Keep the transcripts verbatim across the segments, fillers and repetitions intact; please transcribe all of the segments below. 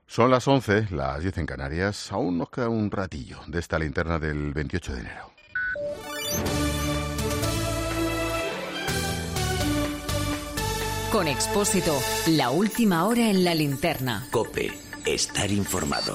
Son las once, las diez en Canarias. Aún nos queda un ratillo de esta linterna del veintiocho de enero. Con Expósito, la última hora en la linterna. COPE, estar informado.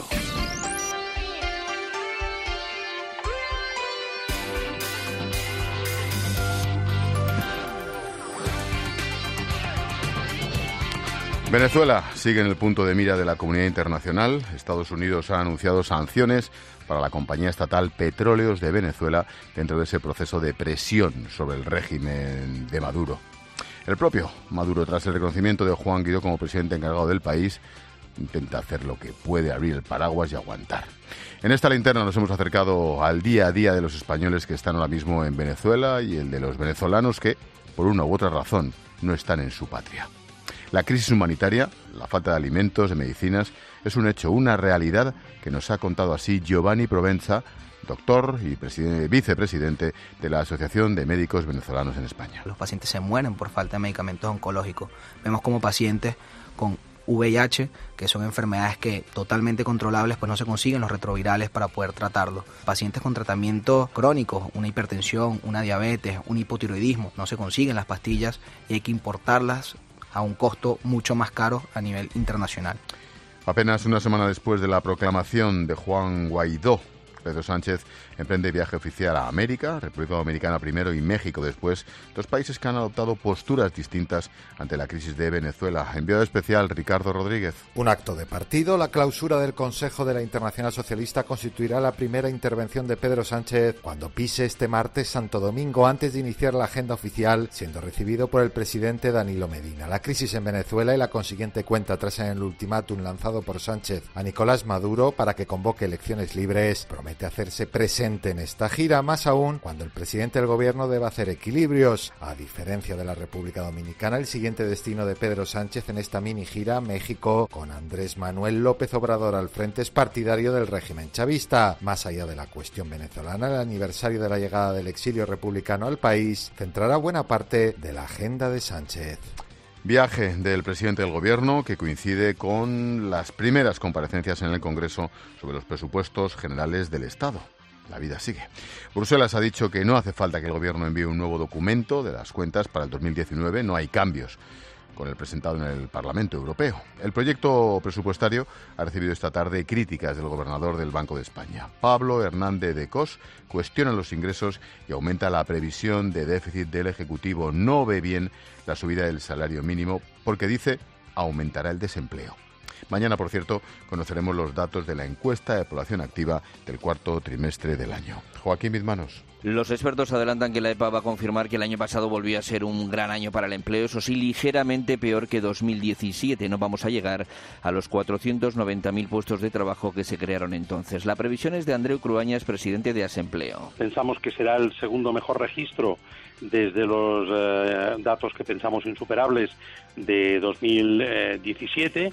Venezuela sigue en el punto de mira de la comunidad internacional. Estados Unidos ha anunciado sanciones para la compañía estatal Petróleos de Venezuela dentro de ese proceso de presión sobre el régimen de Maduro. El propio Maduro, tras el reconocimiento de Juan Guaidó como presidente encargado del país, intenta hacer lo que puede, abrir el paraguas y aguantar. En esta linterna nos hemos acercado al día a día de los españoles que están ahora mismo en Venezuela y el de los venezolanos que, por una u otra razón, no están en su patria. La crisis humanitaria, la falta de alimentos, de medicinas, es un hecho, una realidad que nos ha contado así Giovanni Provenza, doctor y vicepresidente de la Asociación de Médicos Venezolanos en España. Los pacientes se mueren por falta de medicamentos oncológicos. Vemos como pacientes con V I H, que son enfermedades que totalmente controlables, pues no se consiguen los retrovirales para poder tratarlos. Pacientes con tratamientos crónicos, una hipertensión, una diabetes, un hipotiroidismo, no se consiguen las pastillas y hay que importarlas a un costo mucho más caro a nivel internacional. Apenas una semana después de la proclamación de Juan Guaidó, Pedro Sánchez emprende viaje oficial a América, República Dominicana primero y México después, dos países que han adoptado posturas distintas ante la crisis de Venezuela. Enviado especial Ricardo Rodríguez. Un acto de partido, la clausura del Consejo de la Internacional Socialista constituirá la primera intervención de Pedro Sánchez cuando pise este martes Santo Domingo antes de iniciar la agenda oficial, siendo recibido por el presidente Danilo Medina. La crisis en Venezuela y la consiguiente cuenta atrás en el ultimátum lanzado por Sánchez a Nicolás Maduro para que convoque elecciones libres promete hacerse presente en esta gira, más aún cuando el presidente del gobierno debe hacer equilibrios. A diferencia de la República Dominicana, el siguiente destino de Pedro Sánchez en esta mini gira, México, con Andrés Manuel López Obrador al frente, es partidario del régimen chavista. Más allá de la cuestión venezolana, el aniversario de la llegada del exilio republicano al país centrará buena parte de la agenda de Sánchez. Viaje del presidente del Gobierno que coincide con las primeras comparecencias en el Congreso sobre los presupuestos generales del Estado. La vida sigue. Bruselas ha dicho que no hace falta que el Gobierno envíe un nuevo documento de las cuentas para el dos mil diecinueve, no hay cambios con el presentado en el Parlamento Europeo. El proyecto presupuestario ha recibido esta tarde críticas del gobernador del Banco de España. Pablo Hernández de Cos cuestiona los ingresos y aumenta la previsión de déficit del Ejecutivo. No ve bien la subida del salario mínimo porque dice aumentará el desempleo. Mañana, por cierto, conoceremos los datos de la encuesta de población activa del cuarto trimestre del año. Joaquín Bizmanos. Los expertos adelantan que la E P A va a confirmar que el año pasado volvió a ser un gran año para el empleo, eso sí, ligeramente peor que dos mil diecisiete. No vamos a llegar a los cuatrocientos noventa mil puestos de trabajo que se crearon entonces. La previsión es de Andreu Cruañas, presidente de Asempleo. Pensamos que será el segundo mejor registro desde los eh, datos que pensamos insuperables de dos mil diecisiete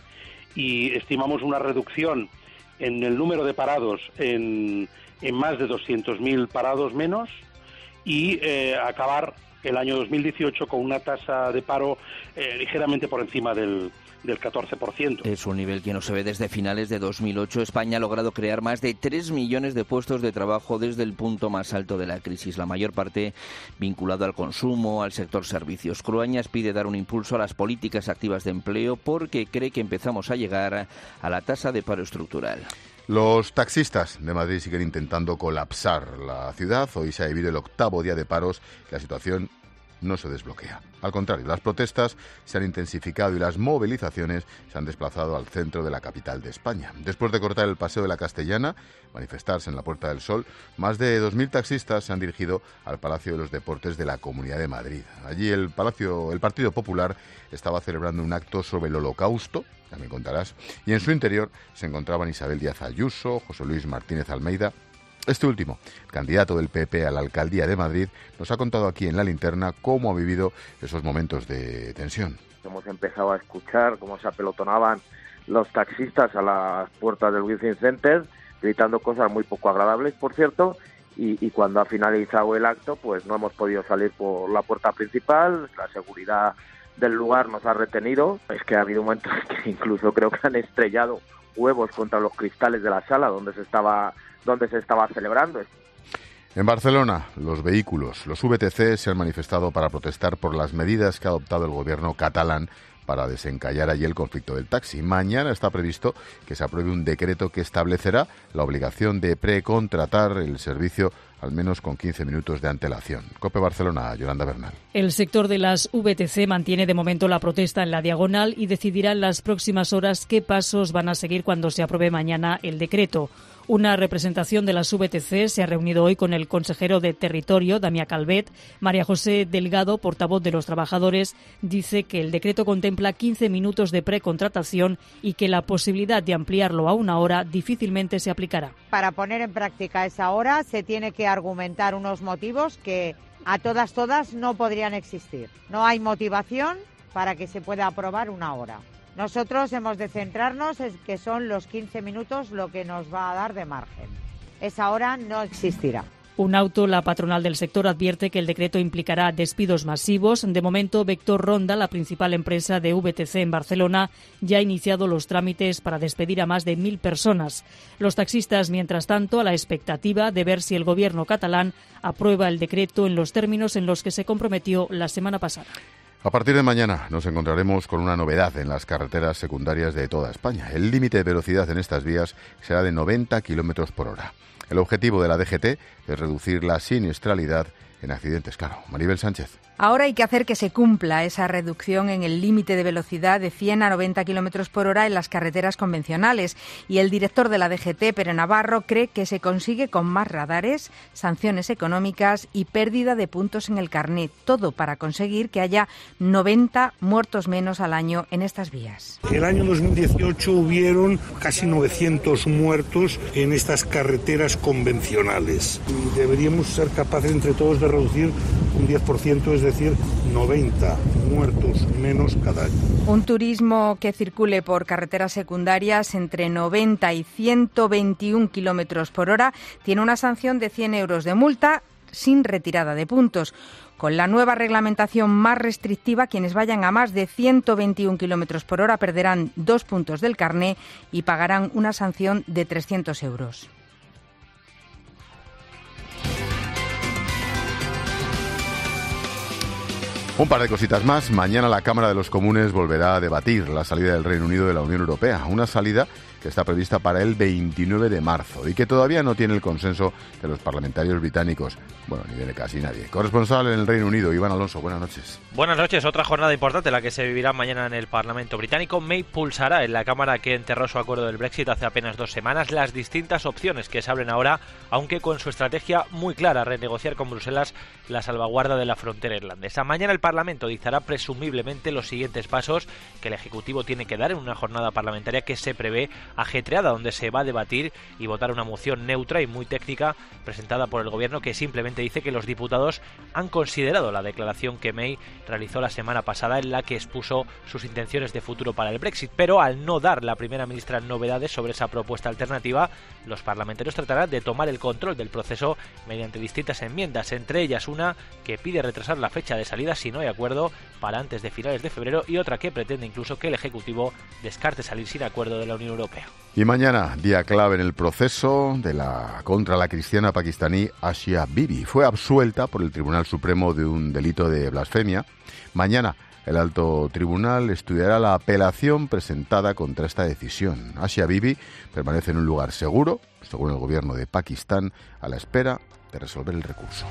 y estimamos una reducción en el número de parados en, en más de doscientos mil parados menos y eh, acabar el año dos mil dieciocho con una tasa de paro eh, ligeramente por encima del, del catorce por ciento. Es un nivel que no se ve desde finales de dos mil ocho. España ha logrado crear más de tres millones de puestos de trabajo desde el punto más alto de la crisis, la mayor parte vinculado al consumo, al sector servicios. Cruañas pide dar un impulso a las políticas activas de empleo porque cree que empezamos a llegar a la tasa de paro estructural. Los taxistas de Madrid siguen intentando colapsar la ciudad. Hoy se ha vivido el octavo día de paros. La situación no se desbloquea. Al contrario, las protestas se han intensificado y las movilizaciones se han desplazado al centro de la capital de España. Después de cortar el Paseo de la Castellana, manifestarse en la Puerta del Sol, más de dos mil taxistas se han dirigido al Palacio de los Deportes de la Comunidad de Madrid. Allí el Palacio, el Partido Popular estaba celebrando un acto sobre el Holocausto, ya me contarás, y en su interior se encontraban Isabel Díaz Ayuso, José Luis Martínez Almeida. Este último, candidato del P P a la alcaldía de Madrid, nos ha contado aquí en La Linterna cómo ha vivido esos momentos de tensión. Hemos empezado a escuchar cómo se apelotonaban los taxistas a las puertas del Within Center, gritando cosas muy poco agradables, por cierto, y, y cuando ha finalizado el acto, pues no hemos podido salir por la puerta principal, la seguridad del lugar nos ha retenido. Es que ha habido momentos que incluso creo que han estrellado huevos contra los cristales de la sala donde se estaba, donde se estaba celebrando. En Barcelona, los vehículos, los V T C, se han manifestado para protestar por las medidas que ha adoptado el gobierno catalán para desencallar allí el conflicto del taxi. Mañana está previsto que se apruebe un decreto que establecerá la obligación de precontratar el servicio al menos con quince minutos de antelación. COPE Barcelona, Yolanda Bernal. El sector de las V T C mantiene de momento la protesta en la diagonal y decidirá en las próximas horas qué pasos van a seguir cuando se apruebe mañana el decreto. Una representación de las V T C se ha reunido hoy con el consejero de Territorio, Damià Calvet. María José Delgado, portavoz de los trabajadores, dice que el decreto contempla quince minutos de precontratación y que la posibilidad de ampliarlo a una hora difícilmente se aplicará. Para poner en práctica esa hora se tiene que argumentar unos motivos que a todas, todas no podrían existir. No hay motivación para que se pueda aprobar una hora. Nosotros hemos de centrarnos en que son los quince minutos lo que nos va a dar de margen. Esa hora no existirá. Un auto, la patronal del sector, advierte que el decreto implicará despidos masivos. De momento, Vector Ronda, la principal empresa de V T C en Barcelona, ya ha iniciado los trámites para despedir a más de mil personas. Los taxistas, mientras tanto, a la expectativa de ver si el gobierno catalán aprueba el decreto en los términos en los que se comprometió la semana pasada. A partir de mañana nos encontraremos con una novedad en las carreteras secundarias de toda España. El límite de velocidad en estas vías será de noventa kilómetros por hora. El objetivo de la D G T es reducir la siniestralidad en accidentes. Claro, Maribel Sánchez. Ahora hay que hacer que se cumpla esa reducción en el límite de velocidad de cien a noventa kilómetros por hora en las carreteras convencionales. Y el director de la D G T, Pere Navarro, cree que se consigue con más radares, sanciones económicas y pérdida de puntos en el carné. Todo para conseguir que haya noventa muertos menos al año en estas vías. El año dos mil dieciocho hubieron casi novecientos muertos en estas carreteras convencionales. Y deberíamos ser capaces entre todos de reducir un diez por ciento, es decir, noventa muertos menos cada año. Un turismo que circule por carreteras secundarias entre noventa y ciento veintiún kilómetros por hora tiene una sanción de cien euros de multa sin retirada de puntos. Con la nueva reglamentación más restrictiva, quienes vayan a más de ciento veintiún kilómetros por hora perderán dos puntos del carné y pagarán una sanción de trescientos euros. Un par de cositas más. Mañana la Cámara de los Comunes volverá a debatir la salida del Reino Unido de la Unión Europea. Una salida que está prevista para el veintinueve de marzo y que todavía no tiene el consenso de los parlamentarios británicos. Bueno, ni de casi nadie. Corresponsal en el Reino Unido, Iván Alonso, buenas noches. Buenas noches. Otra jornada importante, la que se vivirá mañana en el Parlamento británico. May pulsará en la Cámara que enterró su acuerdo del Brexit hace apenas dos semanas las distintas opciones que se abren ahora, aunque con su estrategia muy clara, renegociar con Bruselas la salvaguarda de la frontera irlandesa. Mañana el Parlamento dictará presumiblemente los siguientes pasos que el Ejecutivo tiene que dar en una jornada parlamentaria que se prevé ajetreada, donde se va a debatir y votar una moción neutra y muy técnica presentada por el Gobierno, que simplemente dice que los diputados han considerado la declaración que May realizó la semana pasada en la que expuso sus intenciones de futuro para el Brexit, pero al no dar la primera ministra novedades sobre esa propuesta alternativa, los parlamentarios tratarán de tomar el control del proceso mediante distintas enmiendas, entre ellas una que pide retrasar la fecha de salida si no hay acuerdo para antes de finales de febrero y otra que pretende incluso que el Ejecutivo descarte salir sin acuerdo de la Unión Europea. Y mañana, día clave en el proceso de la contra la cristiana pakistaní Asia Bibi. Fue absuelta por el Tribunal Supremo de un delito de blasfemia. Mañana, el alto tribunal estudiará la apelación presentada contra esta decisión. Asia Bibi permanece en un lugar seguro, según el gobierno de Pakistán, a la espera de resolver el recurso.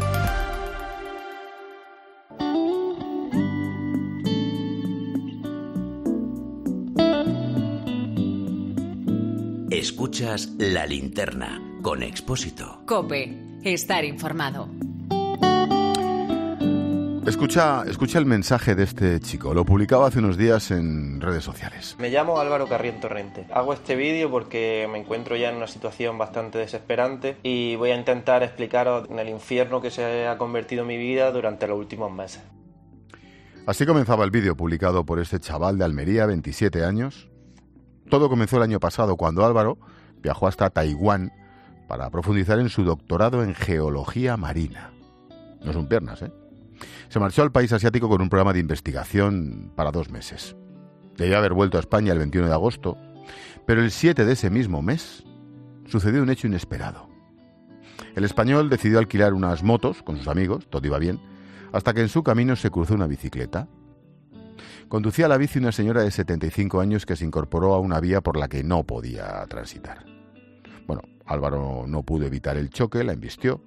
Escuchas La Linterna con Expósito. COPE. Estar informado. Escucha, escucha el mensaje de este chico. Lo publicaba hace unos días en redes sociales. Me llamo Álvaro Carrión Torrente. Hago este vídeo porque me encuentro ya en una situación bastante desesperante y voy a intentar explicaros en el infierno que se ha convertido mi vida durante los últimos meses. Así comenzaba el vídeo publicado por este chaval de Almería, veintisiete años. Todo comenzó el año pasado cuando Álvaro viajó hasta Taiwán para profundizar en su doctorado en geología marina. No son piernas, ¿eh? Se marchó al país asiático con un programa de investigación para dos meses. Debía haber vuelto a España el veintiuno de agosto, Pero el siete de ese mismo mes sucedió un hecho inesperado. El español decidió alquilar unas motos con sus amigos, todo iba bien, hasta que en su camino se cruzó una bicicleta. Conducía la bici una señora de setenta y cinco años que se incorporó a una vía por la que no podía transitar. Bueno, Álvaro no pudo evitar el choque, la embistió.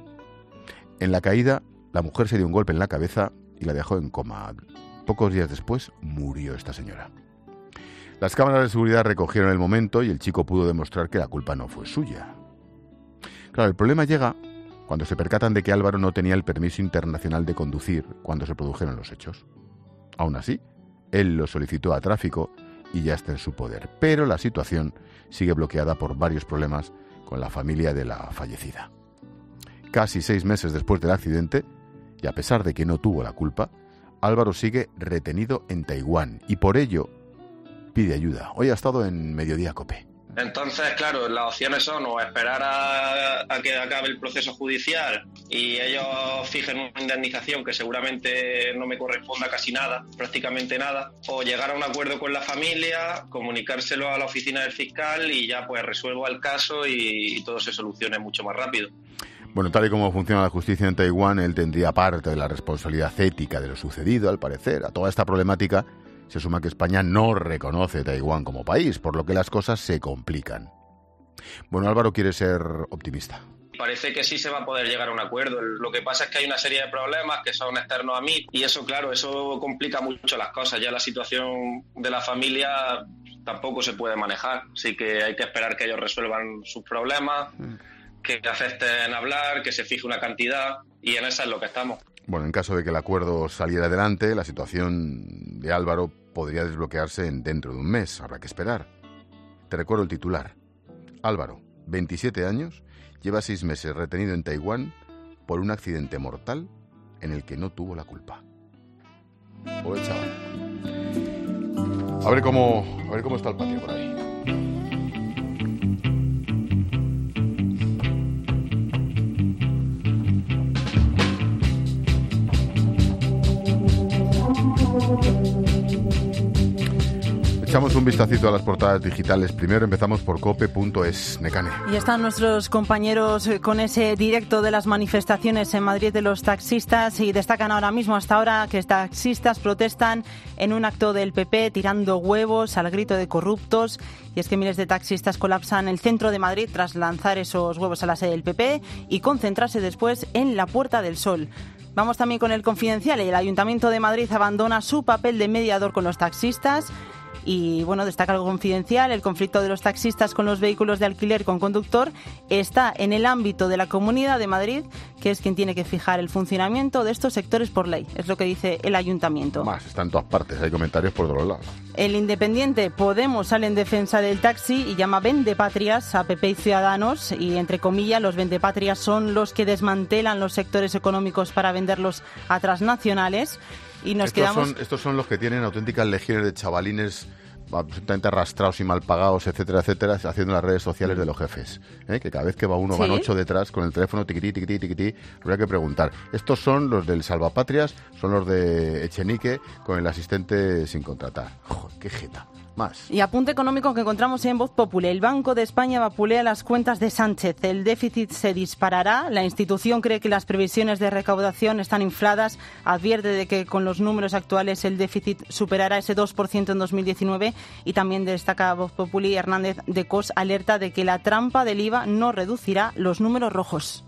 En la caída, la mujer se dio un golpe en la cabeza y la dejó en coma. Pocos días después, murió esta señora. Las cámaras de seguridad recogieron el momento y el chico pudo demostrar que la culpa no fue suya. Claro, el problema llega cuando se percatan de que Álvaro no tenía el permiso internacional de conducir cuando se produjeron los hechos. Aún así, él lo solicitó a tráfico y ya está en su poder. Pero la situación sigue bloqueada por varios problemas con la familia de la fallecida. Casi seis meses después del accidente, y a pesar de que no tuvo la culpa, Álvaro sigue retenido en Taiwán y por ello pide ayuda. Hoy ha estado en Mediodía COPE. Entonces, claro, las opciones son o esperar a, a que acabe el proceso judicial y ellos fijen una indemnización que seguramente no me corresponda casi nada, prácticamente nada, o llegar a un acuerdo con la familia, comunicárselo a la oficina del fiscal y ya pues resuelvo el caso y, y todo se solucione mucho más rápido. Bueno, tal y como funciona la justicia en Taiwán, él tendría parte de la responsabilidad ética de lo sucedido, al parecer. A toda esta problemática se suma que España no reconoce Taiwán como país, por lo que las cosas se complican. Bueno, Álvaro quiere ser optimista. Parece que sí se va a poder llegar a un acuerdo. Lo que pasa es que hay una serie de problemas que son externos a mí y eso, claro, eso complica mucho las cosas. Ya la situación de la familia tampoco se puede manejar, así que hay que esperar que ellos resuelvan sus problemas, que acepten hablar, que se fije una cantidad y en esa es lo que estamos. Bueno, en caso de que el acuerdo saliera adelante, la situación de Álvaro podría desbloquearse en dentro de un mes. Habrá que esperar. Te recuerdo el titular. Álvaro, veintisiete años, lleva seis meses retenido en Taiwán por un accidente mortal en el que no tuvo la culpa. Pobre chaval. A ver cómo, a ver cómo está el patio por ahí. Echamos un vistacito a las portadas digitales. Primero empezamos por cope punto es. Nekane. Y están nuestros compañeros con ese directo de las manifestaciones en Madrid de los taxistas y destacan ahora mismo, hasta ahora, que taxistas protestan en un acto del P P tirando huevos al grito de corruptos. Y es que miles de taxistas colapsan el centro de Madrid tras lanzar esos huevos a la sede del P P y concentrarse después en la Puerta del Sol. Vamos también con el Confidencial. El Ayuntamiento de Madrid abandona su papel de mediador con los taxistas. Y bueno, destaca el Confidencial, el conflicto de los taxistas con los vehículos de alquiler con conductor está en el ámbito de la Comunidad de Madrid, que es quien tiene que fijar el funcionamiento de estos sectores por ley, es lo que dice el Ayuntamiento. Más, está en todas partes, hay comentarios por todos lados. El Independiente, Podemos sale en defensa del taxi y llama vendepatrias a P P y Ciudadanos, y entre comillas los vendepatrias son los que desmantelan los sectores económicos para venderlos a transnacionales. Y nos estos, quedamos... son, estos son los que tienen auténticas legiones de chavalines absolutamente arrastrados y mal pagados, etcétera, etcétera, haciendo las redes sociales de los jefes, ¿eh? Que cada vez que va uno ¿Sí? van ocho detrás con el teléfono tiquití, tiquití, tiquití. Habría que preguntar. Estos son los del Salvapatrias, son los de Echenique con el asistente sin contratar. Joder, qué jeta. Más. Y apunte económico que encontramos en Voz Populi. El Banco de España vapulea las cuentas de Sánchez. El déficit se disparará. La institución cree que las previsiones de recaudación están infladas. Advierte de que con los números actuales el déficit superará ese dos por ciento en dos mil diecinueve. Y también destaca Voz Populi, Hernández de Cos alerta de que la trampa del I V A no reducirá los números rojos.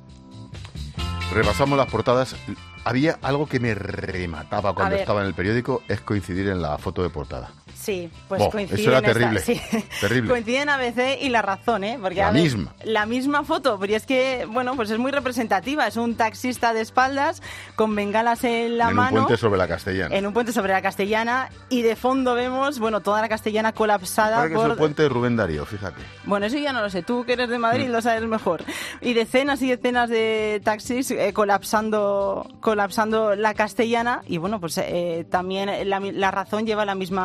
Repasamos las portadas. Había algo que me remataba cuando estaba en el periódico, es coincidir en la foto de portada. Sí, pues oh, coinciden. Eso era esta, terrible, sí. terrible. Coinciden A B C y La Razón, ¿eh? Porque, la a ver, misma. La misma foto, pero es que, bueno, pues es muy representativa. Es un taxista de espaldas con bengalas en la en mano. En un puente sobre la Castellana. En un puente sobre la Castellana y de fondo vemos, bueno, toda la Castellana colapsada. Parece por... que es el puente de Rubén Darío, fíjate. Bueno, eso ya no lo sé. Tú que eres de Madrid mm. lo sabes mejor. Y decenas y decenas de taxis eh, colapsando, colapsando la Castellana y, bueno, pues eh, también la, la Razón lleva la misma foto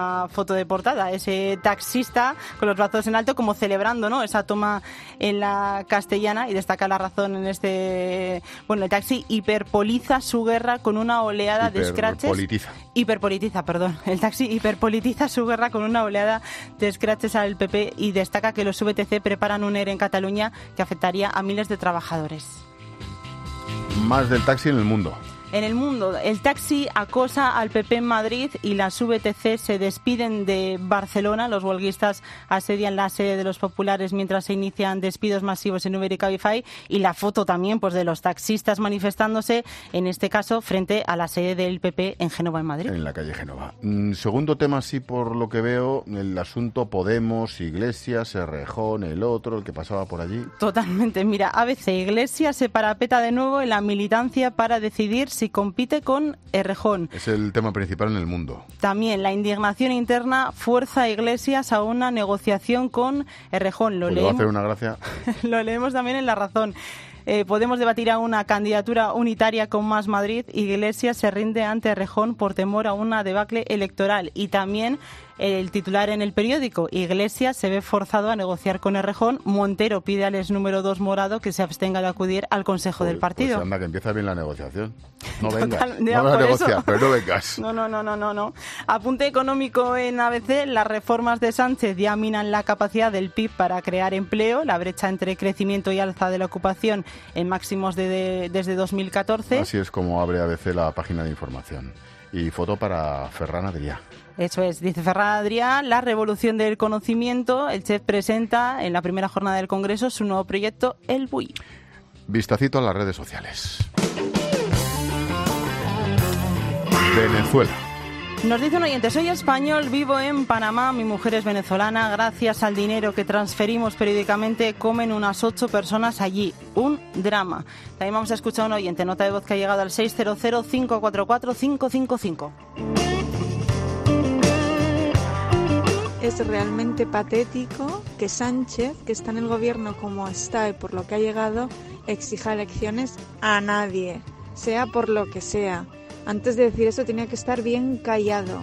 foto de portada, ese taxista con los brazos en alto como celebrando, ¿no?, esa toma en la Castellana, y destaca La Razón en este... Bueno, el taxi hiperpoliza su guerra con una oleada de scratches. Hiperpolitiza. Hiperpolitiza, perdón. El taxi hiperpolitiza su guerra con una oleada de scratches al P P y destaca que los V T C preparan un ERE en Cataluña que afectaría a miles de trabajadores. Más del taxi en el mundo. En el mundo, el taxi acosa al P P en Madrid y las V T C se despiden de Barcelona. Los huelguistas asedian la sede de los populares mientras se inician despidos masivos en Uber y Cabify. Y la foto también, pues, de los taxistas manifestándose, en este caso, frente a la sede del P P en Génova, en Madrid. En la calle Génova. Mm, segundo tema, sí, por lo que veo, el asunto Podemos, Iglesias, Errejón, el otro, el que pasaba por allí. Totalmente. Mira, A B C, Iglesias se parapeta de nuevo en la militancia para decidir si compite con Errejón. Es el tema principal en el mundo. También la indignación interna fuerza a Iglesias a una negociación con Errejón. Lo, pues leemos, le va a hacer una gracia. Lo leemos también en La Razón. Eh, Podemos debatir a una candidatura unitaria con Más Madrid. Iglesias se rinde ante Errejón por temor a una debacle electoral. Y también el titular en El Periódico, Iglesias se ve forzado a negociar con Errejón. Montero pide al ex número dos Morado que se abstenga de acudir al Consejo pues, del partido. Pues anda, que empieza bien la negociación. No vengas, Total, no vas a negociar, eso. pero no vengas. No, no, no, no, no, no. Apunte económico en A B C, las reformas de Sánchez ya minan la capacidad del P I B para crear empleo. La brecha entre crecimiento y alza de la ocupación en máximos de, de, desde dos mil catorce. Así es como abre A B C la página de información. Y foto para Ferran Adrià. Eso es, dice Ferran Adrià, la revolución del conocimiento. El chef presenta en la primera jornada del Congreso su nuevo proyecto, El Buy. Vistacito a las redes sociales. Venezuela. Nos dice un oyente, soy español, vivo en Panamá, mi mujer es venezolana, gracias al dinero que transferimos periódicamente comen unas ocho personas allí. Un drama. También vamos a escuchar a un oyente, nota de voz que ha llegado al seis cero cero, cinco cuatro cuatro, cinco cinco cinco. Es realmente patético que Sánchez, que está en el gobierno como está y por lo que ha llegado, exija elecciones a nadie, sea por lo que sea. Antes de decir eso tenía que estar bien callado.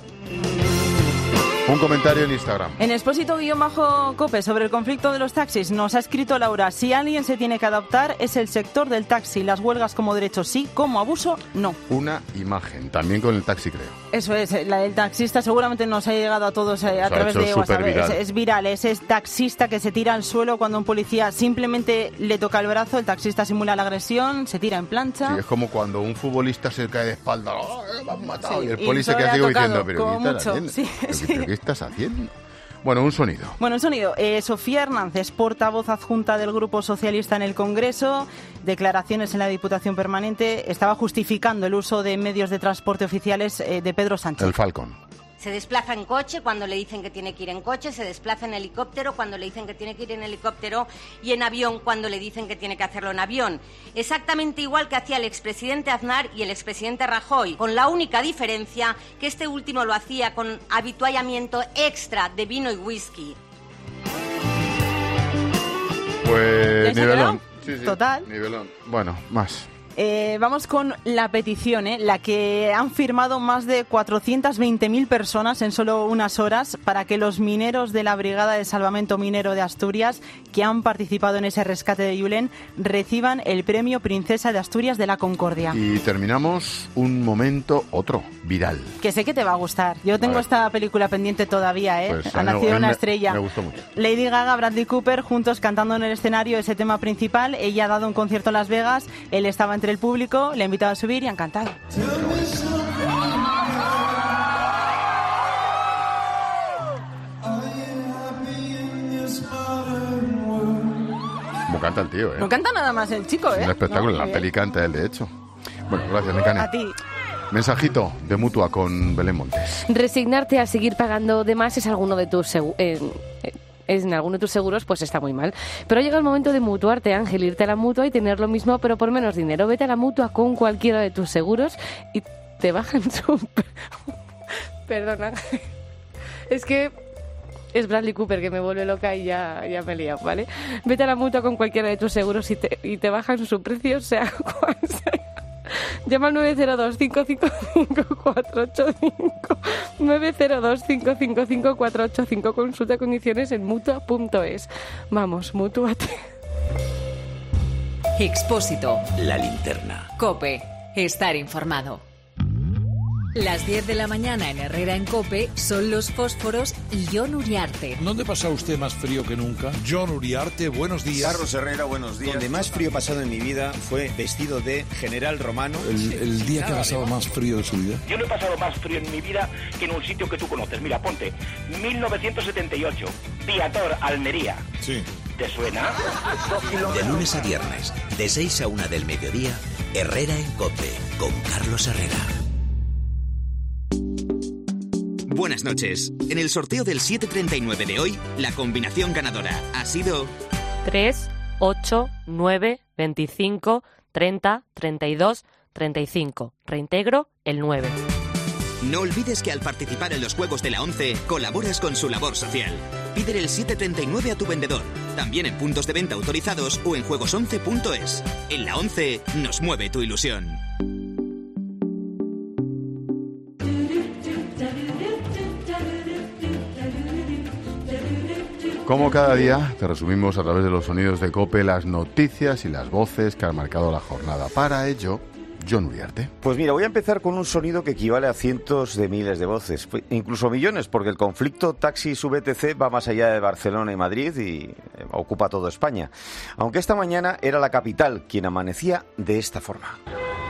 Un comentario en Instagram. En Expósito-Cope sobre el conflicto de los taxis nos ha escrito Laura, si alguien se tiene que adaptar es el sector del taxi, las huelgas como derecho sí, como abuso no. Una imagen, también con el taxi creo. Eso es, la del taxista seguramente nos ha llegado a todos eh, a través de WhatsApp. Viral. Es, es viral, es ese taxista que se tira al suelo cuando un policía simplemente le toca el brazo, el taxista simula la agresión, se tira en plancha. Sí, es como cuando un futbolista se cae de espalda, ¡oh, me han matado! Sí, y el policía que ha sigue diciendo, pero como ¿qué mucho. estás Sí, ¿Pero, sí. ¿pero qué estás haciendo? Bueno, un sonido. Bueno, un sonido. Eh, Sofía Hernández, portavoz adjunta del Grupo Socialista en el Congreso, declaraciones en la Diputación Permanente, estaba justificando el uso de medios de transporte oficiales eh, de Pedro Sánchez. El Falcon. Se desplaza en coche cuando le dicen que tiene que ir en coche, se desplaza en helicóptero cuando le dicen que tiene que ir en helicóptero y en avión cuando le dicen que tiene que hacerlo en avión. Exactamente igual que hacía el expresidente Aznar y el expresidente Rajoy, con la única diferencia que este último lo hacía con habituallamiento extra de vino y whisky. Pues nivelón. Sí, sí, Total. Nivelón. Bueno, más. Eh, vamos con la petición, ¿eh? La que han firmado más de cuatrocientas veinte mil personas en solo unas horas para que los mineros de la Brigada de Salvamento Minero de Asturias, que han participado en ese rescate de Yulen, reciban el premio Princesa de Asturias de la Concordia. Y terminamos un momento, otro, viral. Que sé que te va a gustar. Yo tengo esta película pendiente todavía, ¿eh? Pues ha nacido una me, estrella. Me gustó mucho. Lady Gaga, Bradley Cooper, juntos cantando en el escenario ese tema principal. Ella ha dado un concierto en Las Vegas, él estaba entre el público, le ha invitado a subir y han cantado. Como canta el tío, ¿eh? No canta nada más el chico, ¿eh? Es un espectáculo, no, la peli canta él, de hecho. Bueno, gracias, Mecane. A ti. Mensajito de Mutua con Belén Montes. Resignarte a seguir pagando de más es alguno de tus segu- eh, eh, en alguno de tus seguros, pues está muy mal. Pero llega el momento de mutuarte, Ángel, irte a la Mutua y tener lo mismo, pero por menos dinero. Vete a la Mutua con cualquiera de tus seguros y te bajan su... Perdona. Es que es Bradley Cooper que me vuelve loca y ya, ya me he liado, ¿vale? Vete a la Mutua con cualquiera de tus seguros y te, y te bajan su precio, sea cual sea. Llama al nueve cero dos, cinco cinco cinco, cuatro ocho cinco, nueve cero dos, cinco cinco cinco, cuatro ocho cinco. Consulta condiciones en mutua punto es. Vamos, mútuate. Expósito. La linterna. COPE. Estar informado. Las diez de la mañana en Herrera en COPE son los fósforos y Jon Uriarte. ¿Dónde pasa usted más frío que nunca? Jon Uriarte, buenos días. Carlos Herrera, buenos días. Donde más frío he pasado en mi vida fue vestido de general romano. El, el día que ha pasado más frío de su vida. Yo no he pasado más frío en mi vida que en un sitio que tú conoces. Mira, ponte, mil novecientos setenta y ocho, Piator, Almería. Sí. ¿Te suena? De lunes a viernes, de seis a una del mediodía, Herrera en COPE, con Carlos Herrera. Buenas noches. En el sorteo del siete treinta y nueve de hoy, la combinación ganadora ha sido tres, ocho, nueve, veinticinco, treinta, treinta y dos, treinta y cinco. Reintegro el nueve. No olvides que al participar en los Juegos de la ONCE, colaboras con su labor social. Pídele el siete treinta y nueve a tu vendedor, también en puntos de venta autorizados o en juegos once punto es. En la ONCE nos mueve tu ilusión. Como cada día, te resumimos a través de los sonidos de COPE las noticias y las voces que han marcado la jornada. Para ello, Jon Uriarte. Pues mira, voy a empezar con un sonido que equivale a cientos de miles de voces, incluso millones, porque el conflicto taxis-U B T C va más allá de Barcelona y Madrid y ocupa toda España. Aunque esta mañana era la capital quien amanecía de esta forma.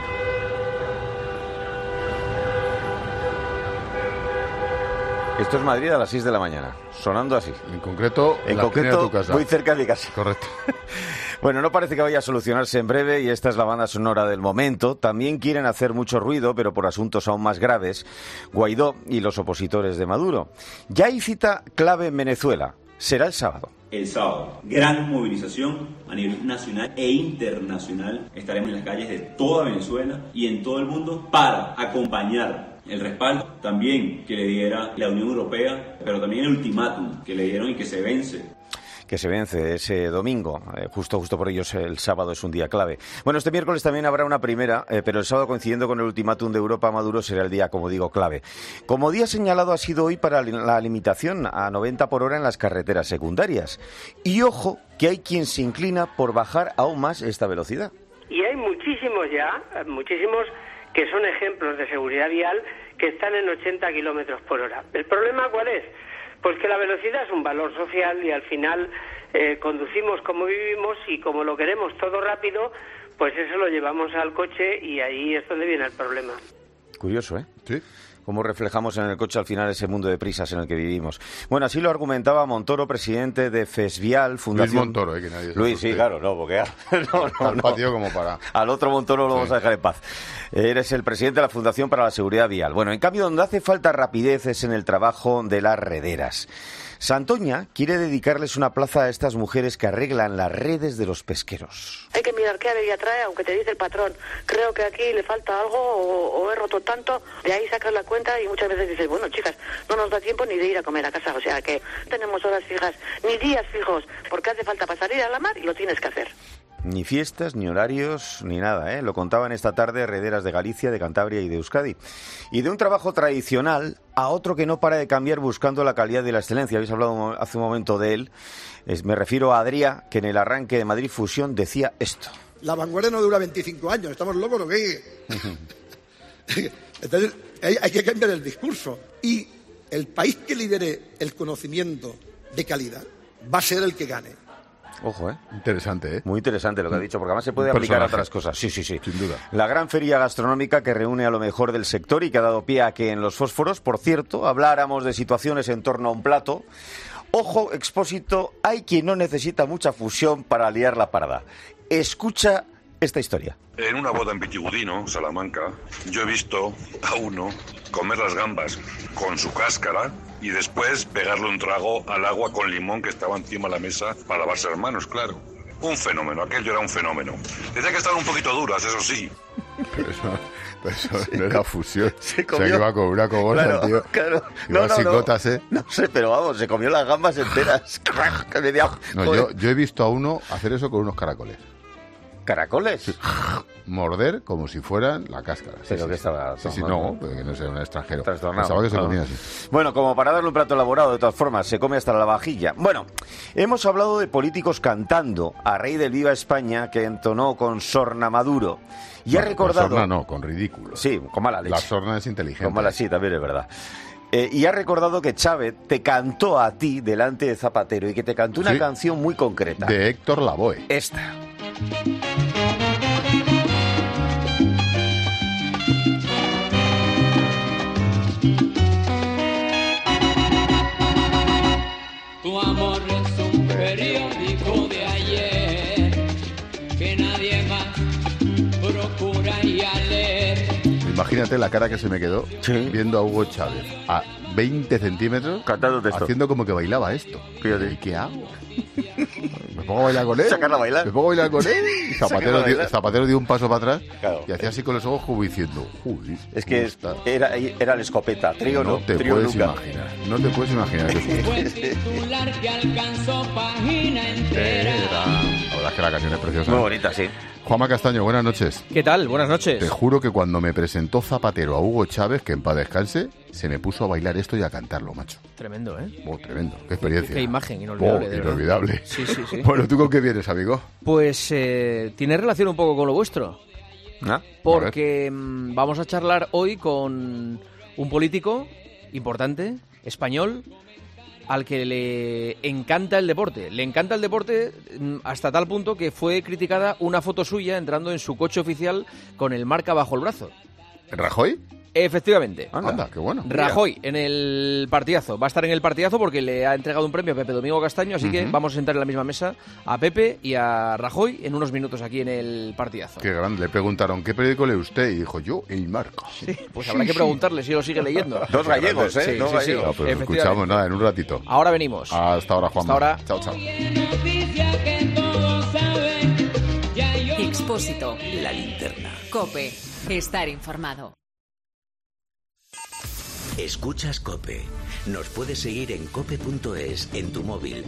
Esto es Madrid a las seis de la mañana, sonando así. En concreto, en la concreto de tu casa. Muy cerca de mi casa. Correcto. Bueno, no parece que vaya a solucionarse en breve y esta es la banda sonora del momento. También quieren hacer mucho ruido, pero por asuntos aún más graves, Guaidó y los opositores de Maduro. Ya hay cita clave en Venezuela. Será el sábado. El sábado, gran movilización a nivel nacional e internacional. Estaremos en las calles de toda Venezuela y en todo el mundo para acompañar el respaldo también que le diera la Unión Europea, pero también el ultimátum que le dieron y que se vence. Que se vence ese domingo, eh, justo justo por ellos el sábado es un día clave. Bueno, este miércoles también habrá una primera, eh, pero el sábado, coincidiendo con el ultimátum de Europa a Maduro, será el día, como digo, clave. Como día señalado ha sido hoy para la limitación a noventa por hora en las carreteras secundarias. Y ojo, que hay quien se inclina por bajar aún más esta velocidad. Y hay muchísimos ya, muchísimos que son ejemplos de seguridad vial que están en ochenta kilómetros por hora. ¿El problema cuál es? Pues que la velocidad es un valor social y al final eh, conducimos como vivimos y como lo queremos todo rápido, pues eso lo llevamos al coche y ahí es donde viene el problema. Curioso, ¿eh? Sí. Cómo reflejamos en el coche al final ese mundo de prisas en el que vivimos. Bueno, así lo argumentaba Montoro, presidente de Fesvial, Fundación... Luis Montoro, ¿eh? Que nadie se Luis, sí, claro, no, porque... no, no, al patio no. Como para... Al otro Montoro lo sí. Vamos a dejar en paz. Eres el presidente de la Fundación para la Seguridad Vial. Bueno, en cambio, donde hace falta rapidez es en el trabajo de las rederas. Santoña quiere dedicarles una plaza a estas mujeres que arreglan las redes de los pesqueros. Hay que mirar qué avería trae, aunque te dice el patrón, creo que aquí le falta algo o, o he roto tanto, de ahí sacas la cuenta y muchas veces dices, bueno, chicas, no nos da tiempo ni de ir a comer a casa, o sea que tenemos horas fijas, ni días fijos, porque hace falta para salir a la mar y lo tienes que hacer. Ni fiestas, ni horarios, ni nada, ¿eh? Lo contaban esta tarde rederas de Galicia, de Cantabria y de Euskadi. Y de un trabajo tradicional a otro que no para de cambiar buscando la calidad y la excelencia. Habéis hablado hace un momento de él. Es, me refiero a Adrià, que en el arranque de Madrid Fusión decía esto. La vanguardia no dura veinticinco años, ¿estamos locos o qué? Entonces hay, hay que cambiar el discurso. Y el país que lidere el conocimiento de calidad va a ser el que gane. Ojo, ¿eh? Interesante, ¿eh? Muy interesante lo que ha dicho, porque además se puede aplicar a otras cosas. Sí, sí, sí. Sin duda. La gran feria gastronómica que reúne a lo mejor del sector y que ha dado pie a que en los fósforos, por cierto, habláramos de situaciones en torno a un plato. Ojo, Expósito, hay quien no necesita mucha fusión para liar la parada. Escucha esta historia. En una boda en Vitigudino, Salamanca, yo he visto a uno comer las gambas con su cáscara y después pegarle un trago al agua con limón que estaba encima de la mesa para lavarse las manos, claro. Un fenómeno, aquello era un fenómeno. Decía que estaban un poquito duras, eso sí. Pero eso, pero eso no era fusión. Se comió... O sea, que iba con una cogota, claro, tío. Claro. No, no, sin no. gotas, ¿eh? No sé, pero vamos, se comió las gambas enteras. que me dio... No, yo, yo he visto a uno hacer eso con unos caracoles. ¿Caracoles? Sí. morder como si fueran la cáscara. Sí, Pero sí, que estaba... Sí, sí, no, pero que no sea un extranjero. Trastornado. Pensaba que se Ah. comía así. Bueno, como para darle un plato elaborado, de todas formas, se come hasta la vajilla. Bueno, hemos hablado de políticos cantando a raíz del Viva España que entonó con sorna Maduro. Y Bueno, ha recordado... Con sorna no, con ridículo. Sí, con mala leche. La sorna es inteligente. Con mala, sí, también es verdad. Eh, y ha recordado que Chávez te cantó a ti delante de Zapatero y que te cantó una Sí. canción muy concreta. De Héctor Lavoe. Esta. Tu amor es un periódico de ayer que nadie más procura y a leer. Imagínate la cara que se me quedó viendo a Hugo Chávez a veinte centímetros haciendo como que bailaba esto. ¿Y qué hago? ¿Me pongo a bailar con él? Sacarla a bailar. ¿Me pongo a bailar con él? Y Sacarla Zapatero, a dio, bailar. Zapatero dio un paso para atrás Claro. y hacía así con los ojos como diciendo, "Uy, Es que es- era, era la escopeta, trío no, no te trío puedes nunca. imaginar, no te puedes imaginar que Fue titular que alcanzó página entera. La verdad es que la canción es preciosa. Muy bonita, sí. Juanma Castaño, buenas noches. ¿Qué tal? Buenas noches. Te juro que cuando me presentó Zapatero a Hugo Chávez, que en paz descanse, se me puso a bailar esto y a cantarlo, macho. Tremendo, ¿eh? Oh, tremendo, qué experiencia. Qué imagen inolvidable, Oh, de verdad. inolvidable. Sí, sí, sí. Bueno, ¿tú con qué vienes, amigo? Pues eh, tiene relación un poco con lo vuestro. ¿Ah? Porque mm, vamos a charlar hoy con un político importante, español, al que le encanta el deporte. Le encanta el deporte mm, hasta tal punto que fue criticada una foto suya entrando en su coche oficial con el marca bajo el brazo. ¿Rajoy? Efectivamente. Anda, qué bueno. Rajoy en el partidazo. Va a estar en el partidazo porque le ha entregado un premio a Pepe Domingo Castaño, así que Ujú. vamos a sentar en la misma mesa a Pepe y a Rajoy en unos minutos aquí en el partidazo. Qué grande. Le preguntaron, ¿qué periódico lee usted? Y dijo, yo, El Marca. Sí, pues habrá que preguntarle si lo sigue leyendo. Dos gallegos, ¿eh? Sí, Dos sí, sí, gallegos. No, pero efectivamente. escuchamos nada en un ratito. Ahora venimos. Hasta ahora, Juanma. Hasta ahora. Chao, chao. Noticia que todos saben, ya yo... Expósito. La linterna. Cope. Estar informado. Escuchas COPE. Nos puedes seguir en cope punto es, en tu móvil,